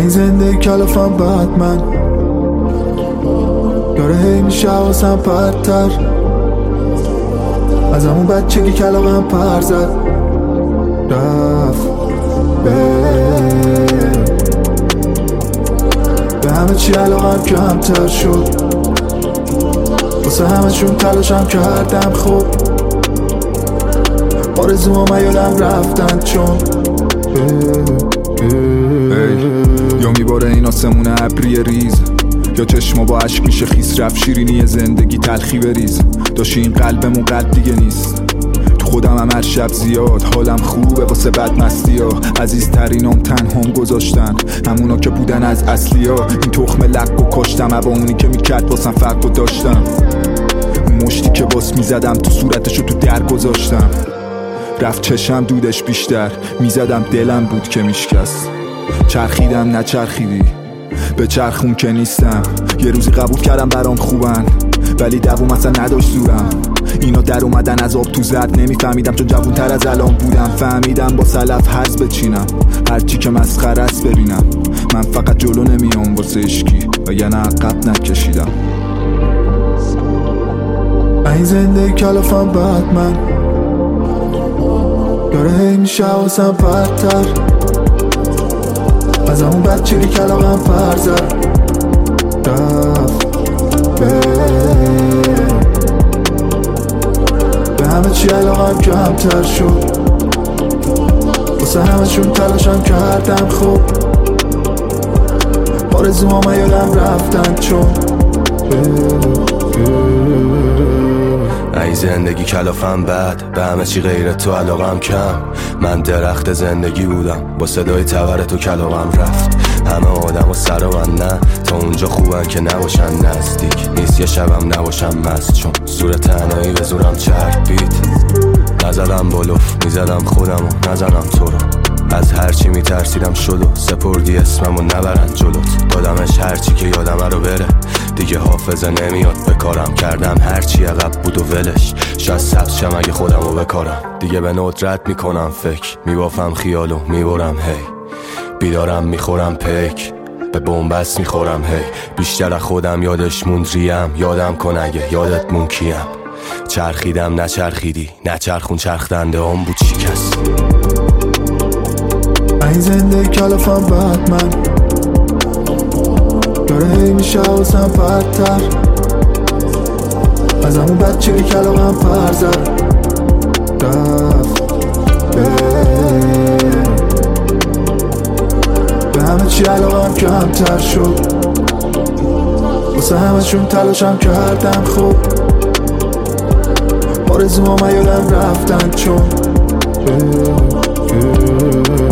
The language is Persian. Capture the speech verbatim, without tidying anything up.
این زندگی کلافم بعد من داره هی میشه حواسم پرتر از همون بچگی کلاغم پر زد رفت به به همه چی علاقم کمتر شد واسه همه چون تلاشم کردم خوب آرزوام یادم رفتن چون یا میباره این آسمون ابری ریز یا چشما با عشق میشه خیس رفت شیرینی زندگی تلخی بریز داشتی این قلبمون قد دیگه نیست تو خودم هم هر شب زیاد حالم خوبه واسه بدمستی ها عزیزترینام تنهام گذاشتن همونا که بودن از اصلی ها این تخم لق و کاشتم با اونی که میکرد واسم فرق و داشتم اون مشتی که باس میزدم تو صورتشو تو در گذاشتم رفت چشم دودش بیشتر میزدم دلم بود که میشکست چرخیدم نچرخیدی به چرخون که نیستم یه روزی قبول کردم برام خوبن ولی دووم اصلا نداشت زورم اینا در اومدن از آب تو زد نمیفهمیدم چون جوون تر از الان بودم فهمیدم با سلف حرز بچینم هرچی که مسخره است ببینم من فقط جلو نمیام واسه عشقی و یعنی عقب نکشیدم این زندگی کلافم بعد من داره هی میشه حواسم پرتر از همون بچگی کلاغم پر زد رفت به به همه چی علاقم کمتر شد واسه همه چون تلاشم کردم خوب آرزوام یادم رفتن چون ای زندگی کلافم بد به همه چی غیر تو علاقم کم من درخت زندگی بودم با صدای تبر تو کلاغم رفت همه آدم و سر من نه تا اونجا خوبن که نباشن نزدیک نیست یه شبم نباشم مست چون زور تنهایی به زورم چربید نزدم بلوف میزدم خودم و نزنم تو رو از هرچی میترسیدم شد و سپردی اسممو نبرن جلوت دادمش هرچی که یادمه رو بره دیگه حافظه نمیاد بکارم کردم هرچی عقب بود و ولش شاید سبز شم اگه خودمو بکارم دیگه به ندرت میکنم فکر میبافم خیالو میبرم هی بیدارم میخورم پیک به بومبست میخورم هی بیشتر خودم یادش موند ریم یادم کن اگه یادت مون کیم چرخیدم نچرخیدی نچرخون چرخدنده هم بود شکست این زندگی کلافم بعد من داره هی میشه حواسم پرتر از همون بچگی کلاغم پر زد رفت به به همه چی علاقم کمتر شد واسه همه چون تلاشم کردم خوب آرزوام یادم رفتن چون